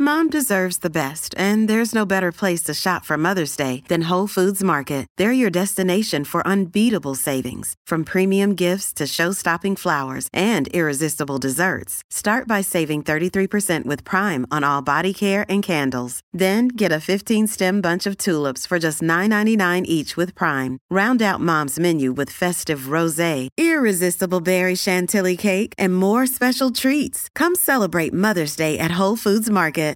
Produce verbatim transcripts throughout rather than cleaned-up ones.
Mom deserves the best, and there's no better place to shop for Mother's Day than Whole Foods Market. They're your destination for unbeatable savings, from premium gifts to show-stopping flowers and irresistible desserts. Start by saving thirty-three percent with Prime on all body care and candles. Then get a fifteen-stem bunch of tulips for just nine ninety-nine each with Prime. Round out Mom's menu with festive rosé, irresistible berry chantilly cake, and more special treats. Come celebrate Mother's Day at Whole Foods Market.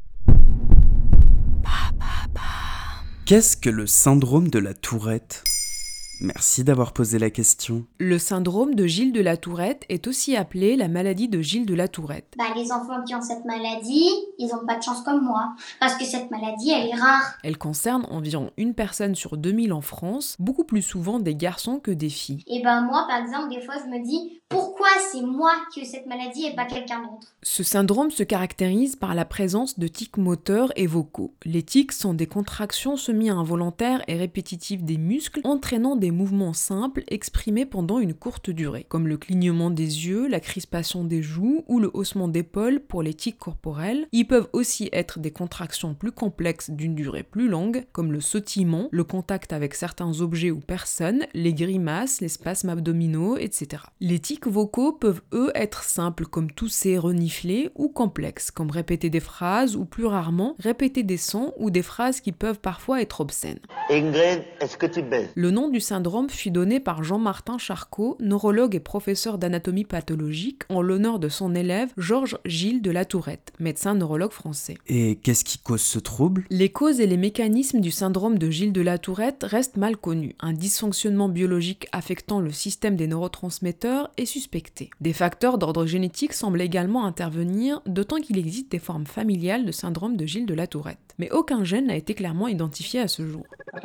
Qu'est-ce que le syndrome de la Tourette ? Merci d'avoir posé la question. Le syndrome de Gilles de la Tourette est aussi appelé la maladie de Gilles de la Tourette. Bah, les enfants qui ont cette maladie, ils n'ont pas de chance comme moi. Parce que cette maladie, elle est rare. Elle concerne environ une personne sur deux mille en France, beaucoup plus souvent des garçons que des filles. Et ben moi, par exemple, des fois, je me dis, pourquoi c'est moi qui ai cette maladie et pas quelqu'un d'autre ? Ce syndrome se caractérise par la présence de tics moteurs et vocaux. Les tics sont des contractions semi-involontaires et répétitives des muscles, entraînant des mouvements simples exprimés pendant une courte durée, comme le clignement des yeux, la crispation des joues ou le haussement d'épaules pour les tics corporels. Ils peuvent aussi être des contractions plus complexes d'une durée plus longue, comme le sautillement, le contact avec certains objets ou personnes, les grimaces, les spasmes abdominaux, et cetera. Les tics vocaux peuvent eux être simples comme tousser, renifler, ou complexes comme répéter des phrases ou plus rarement répéter des sons ou des phrases qui peuvent parfois être obscènes. Ingrid, est-ce que tu baises ? Le nom du syndrome fut donné par Jean-Martin Charcot, neurologue et professeur d'anatomie pathologique, en l'honneur de son élève Georges Gilles de la Tourette, médecin neurologue français. Et qu'est-ce qui cause ce trouble ? Les causes et les mécanismes du syndrome de Gilles de la Tourette restent mal connus. Un dysfonctionnement biologique affectant le système des neurotransmetteurs est suspecté. Des facteurs d'ordre génétique semblent également intervenir, d'autant qu'il existe des formes familiales de syndrome de Gilles de la Tourette. Mais aucun gène n'a été clairement identifié à ce jour.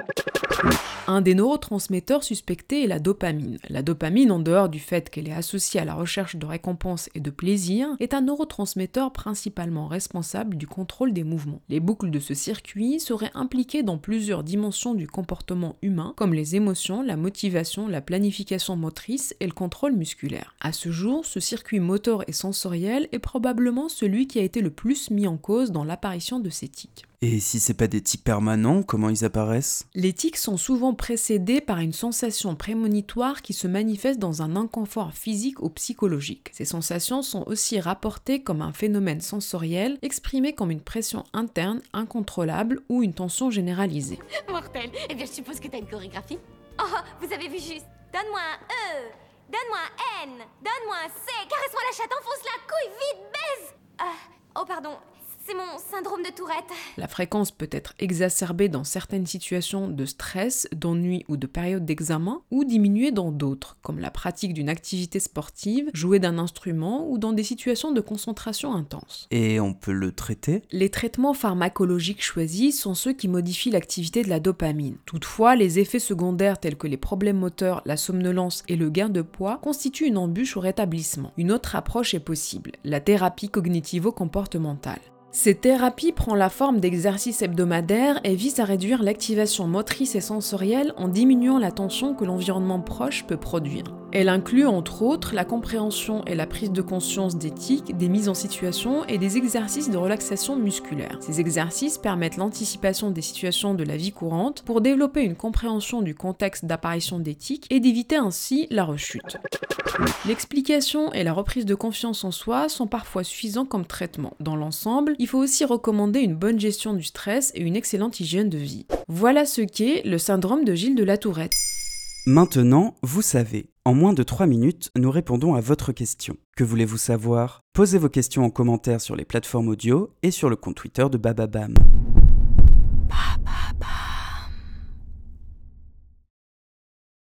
Un des neurotransmetteurs suspectés est la dopamine. La dopamine, en dehors du fait qu'elle est associée à la recherche de récompense et de plaisir, est un neurotransmetteur principalement responsable du contrôle des mouvements. Les boucles de ce circuit seraient impliquées dans plusieurs dimensions du comportement humain, comme les émotions, la motivation, la planification motrice et le contrôle musculaire. À ce jour, ce circuit moteur et sensoriel est probablement celui qui a été le plus mis en cause dans l'apparition de ces tics. Et si c'est pas des tics permanents, comment ils apparaissent ? Les tics sont souvent précédés par une sensation prémonitoire qui se manifeste dans un inconfort physique ou psychologique. Ces sensations sont aussi rapportées comme un phénomène sensoriel, exprimé comme une pression interne incontrôlable ou une tension généralisée. Mortel. Eh bien, je suppose que t'as une chorégraphie. Oh, vous avez vu juste. Donne-moi un E, donne-moi un N, donne-moi un C, caresse-moi la chatte, enfonce la couille, vite, baise. Ah, oh pardon. C'est mon syndrome de Tourette. La fréquence peut être exacerbée dans certaines situations de stress, d'ennui ou de période d'examen, ou diminuée dans d'autres, comme la pratique d'une activité sportive, jouer d'un instrument ou dans des situations de concentration intense. Et on peut le traiter ? Les traitements pharmacologiques choisis sont ceux qui modifient l'activité de la dopamine. Toutefois, les effets secondaires tels que les problèmes moteurs, la somnolence et le gain de poids constituent une embûche au rétablissement. Une autre approche est possible, la thérapie cognitivo-comportementale. Cette thérapie prend la forme d'exercices hebdomadaires et vise à réduire l'activation motrice et sensorielle en diminuant la tension que l'environnement proche peut produire. Elle inclut entre autres la compréhension et la prise de conscience des tics, des mises en situation et des exercices de relaxation musculaire. Ces exercices permettent l'anticipation des situations de la vie courante pour développer une compréhension du contexte d'apparition des tics et d'éviter ainsi la rechute. L'explication et la reprise de confiance en soi sont parfois suffisants comme traitement. Dans l'ensemble, il faut aussi recommander une bonne gestion du stress et une excellente hygiène de vie. Voilà ce qu'est le syndrome de Gilles de la Tourette. Maintenant, vous savez. En moins de trois minutes, nous répondons à votre question. Que voulez-vous savoir ? Posez vos questions en commentaire sur les plateformes audio et sur le compte Twitter de Bababam.